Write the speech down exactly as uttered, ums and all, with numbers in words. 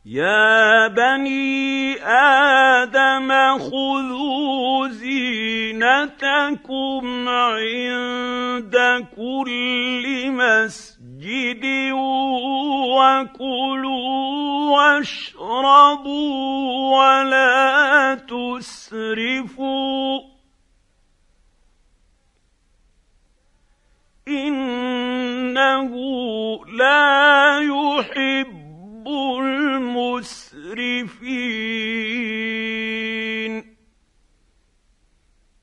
يَا بَنِي آدَمَ خُذُوا زِينَتَكُمْ عِندَ كُلِّ مَسْجِدٍ وَكُلُوا وَاشْرَبُوا وَلَا تُسْرِفُوا إِنَّهُ لَا يُحِبُّ الْمُسْرِفِينَ.